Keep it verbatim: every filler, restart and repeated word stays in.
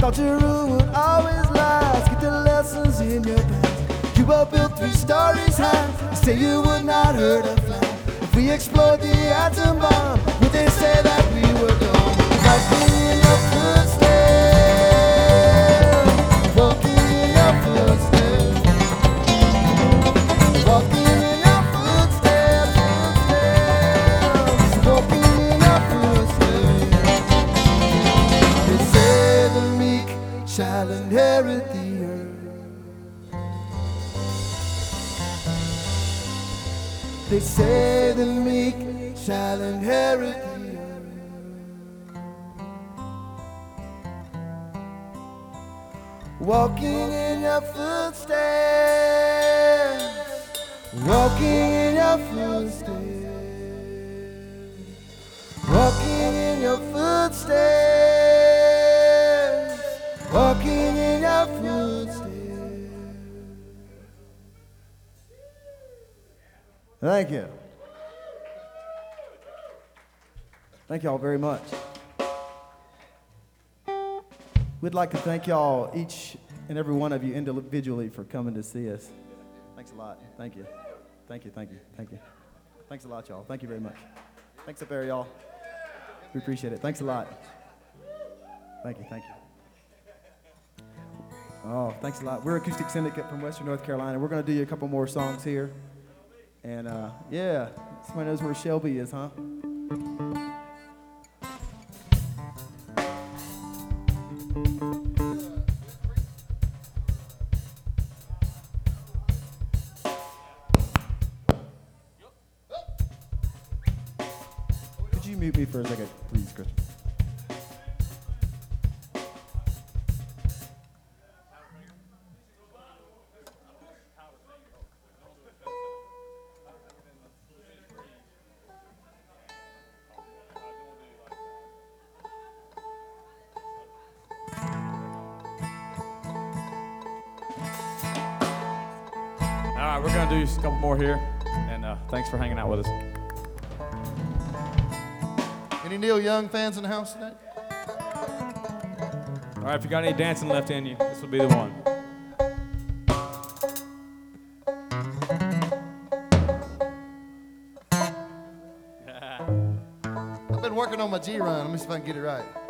thought your rule would always last. Get the lessons in your past. You were built three stories high. You say you would not hurt a fly. If we explored the atom bomb, would they say that we were gone? Walking in your footsteps, walking in your footsteps, walking in your footsteps, footsteps, walking in your footsteps. They say the meek shall inherit the earth. They say the meek shall inherit the earth. Walking in your footsteps, walking in your footsteps, walking in your footsteps, walking in your footsteps. Thank you. Thank y'all very much. We'd like to thank y'all, each and every one of you individually, for coming to see us. Thanks a lot. Thank you. Thank you, thank you, thank you. Thanks a lot, y'all. Thank you very much. Thanks up there, y'all. We appreciate it. Thanks a lot. Thank you, thank you. Oh, thanks a lot. We're Acoustic Syndicate from Western North Carolina. We're going to do you a couple more songs here. And, uh, yeah, somebody knows where Shelby is, huh? Could you mute me for a second, please, Christian? All right, we're gonna do a couple more here, and uh, thanks for hanging out with us. Any Neil Young fans in the house tonight? All right, if you got any dancing left in you, this will be the one. I've been working on my G-run. Let me see if I can get it right.